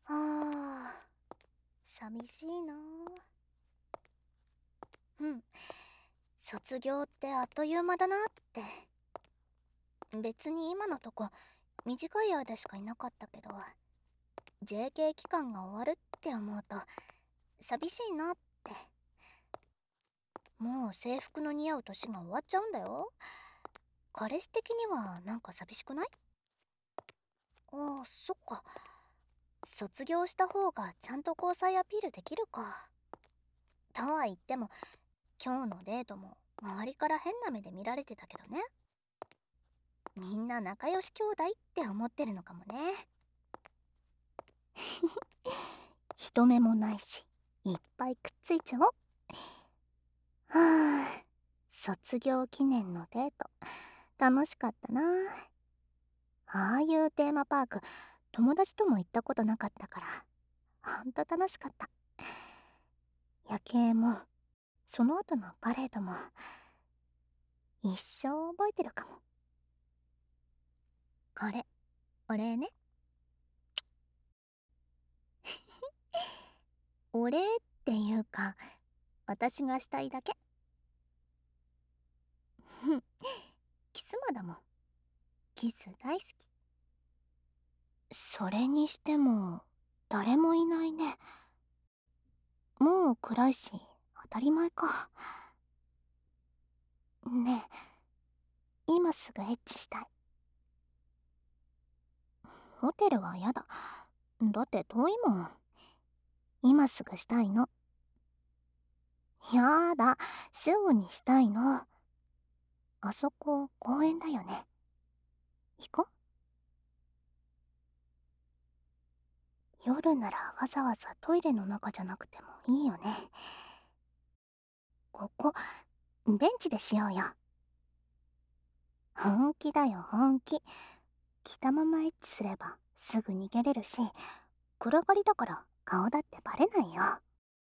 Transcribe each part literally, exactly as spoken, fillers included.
あー、寂しいな。うん、卒業ってあっという間だなって。別に今のとこ短い間しかいなかったけど、 ジェーケー 期間が終わるって思うと寂しいなって。もう制服の似合う年が終わっちゃうんだよ。彼氏的にはなんか寂しくない？ああ、そっか。卒業した方がちゃんと交際アピールできるか。とは言っても今日のデートも周りから変な目で見られてたけどね。みんな仲良し兄弟って思ってるのかもね。人目もないしいっぱいくっついちゃおう。はあ、卒業記念のデート楽しかったな。ああいうテーマパーク友達とも行ったことなかったからほんと楽しかった。夜景もその後のパレードも一生覚えてるかも。これお礼ね。お礼っていうか私がしたいだけ。ふん、キスマだもん。キス大好き。それにしても誰もいないね。もう暗いし当たり前か。ねえ、今すぐエッチしたい。ホテルはやだ。だって遠いもん。今すぐしたいの。やだ、すぐにしたいの。あそこ公園だよね。行こ。夜ならわざわざトイレの中じゃなくてもいいよね。ここベンチでしようよ。本気だよ本気。着たままエッチすればすぐ逃げれるし、暗がりだから顔だってバレないよ。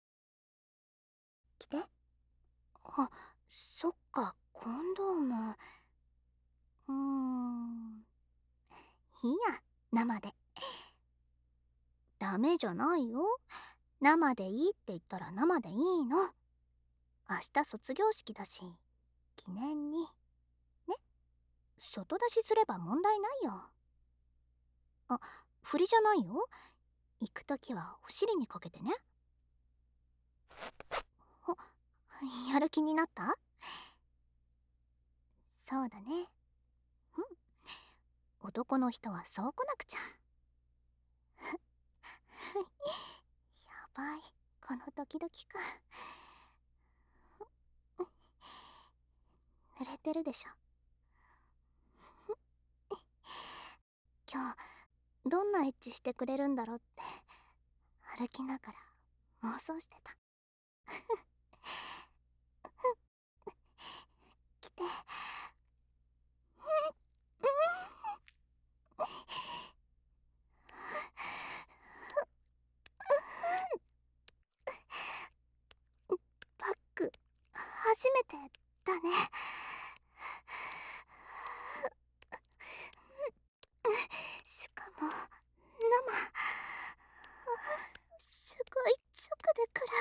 来て。あ、そっか、コンドーム。うーん、いいや、生で。ダメじゃないよ。生でいいって言ったら生でいいの。明日卒業式だし、記念に。ね、外出しすれば問題ないよ。あ、振りじゃないよ。行くときはお尻にかけてね。お、やる気になった？そうだね。うん。男の人はそう来なくちゃ。やばい、このドキドキ感。濡れてるでしょ。今日どんなエッチしてくれるんだろうって歩きながら妄想してた。来て。バック初めてだね。しかも生。すごい直でくる。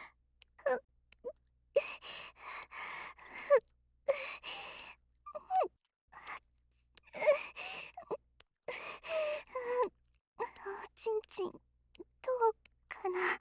おちんちんどうかな。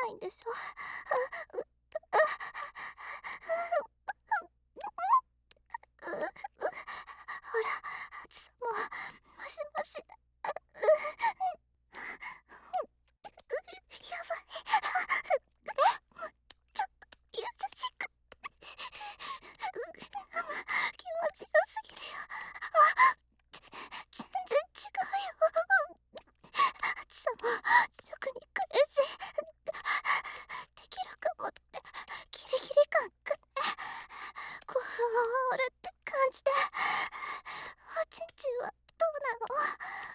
ないんでしょ。ほら、暑さもマシマシだ。やばい。もうちょっと優しく。気持ちよすぎるよ。あ、全然違うよ。暑さも食に苦しい。できるかもってギリギリ感がね、興奮を煽るって感じで。おちんちんはどうなの？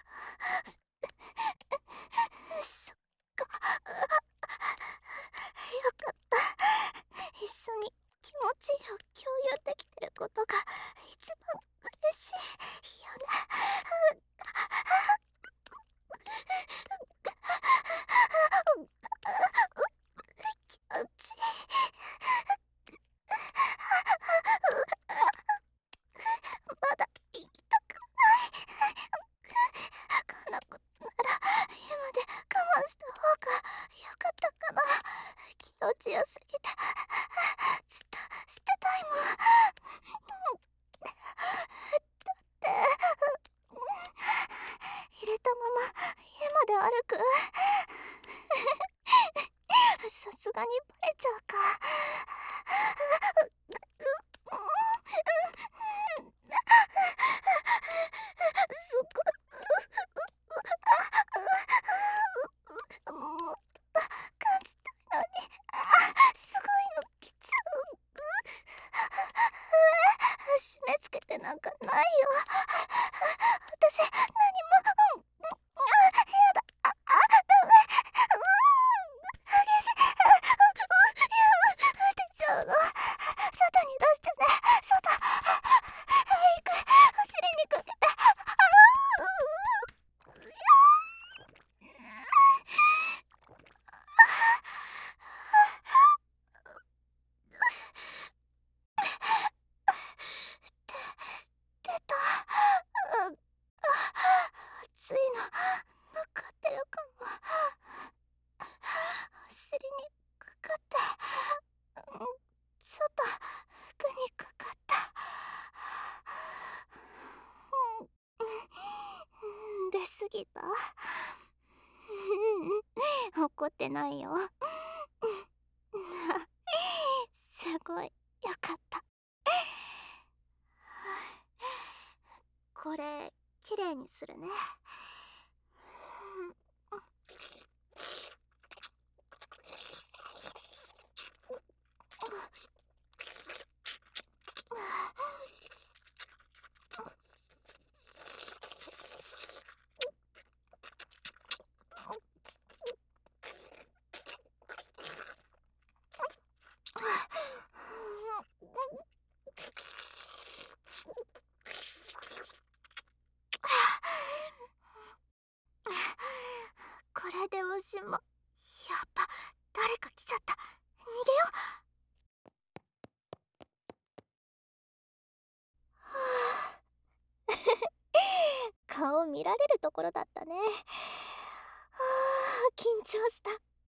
そっか。よかった。一緒に気持ちを共有できてることが一番嬉しいよね。気持ちいい。まだ行きたくない。こんなことなら家まで我慢した方がよかったかな。気持ちよすぎてずっとしてたいもん。だって入れたまま家まで歩く。さすがにバレちゃうか。すごい。もっと感じたいのに。すごいのきつ。締め付けてなんかないよ。私何も。やだ。あ、ダメ。激しい。出ちゃうの。外に出してね。外。行く。走りにかけて。出た。熱いの残ってるかも。お尻にかかって、ちょっと服にかかった。出すぎた？怒ってないよ。すごいよかった。これきれいにするね。これでおしま。やっぱ誰か来ちゃった。逃げよう。顔見られるところだったね。はあ、緊張した。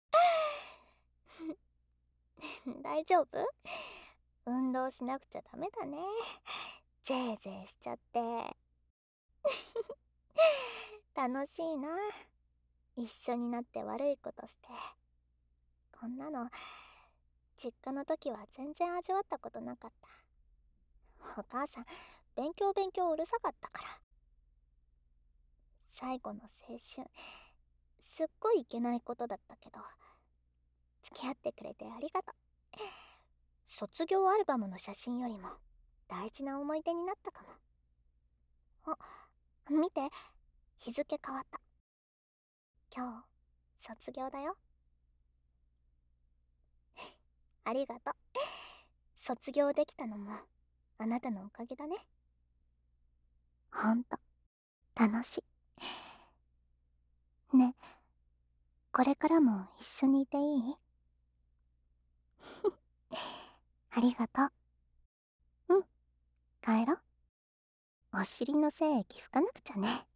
大丈夫？運動しなくちゃダメだね。ぜいぜいしちゃって。楽しいな。一緒になって悪いことして。こんなの実家の時は全然味わったことなかった。お母さん勉強勉強うるさかったから。最後の青春、すっごいいけないことだったけど、付き合ってくれてありがとう。卒業アルバムの写真よりも大事な思い出になったかも。あ、見て、日付変わった。今日卒業だよ。ありがとう。卒業できたのもあなたのおかげだね。ほんと楽しいね。これからも一緒にいていい？ありがとう。うん、帰ろう。お尻の精液拭かなくちゃね。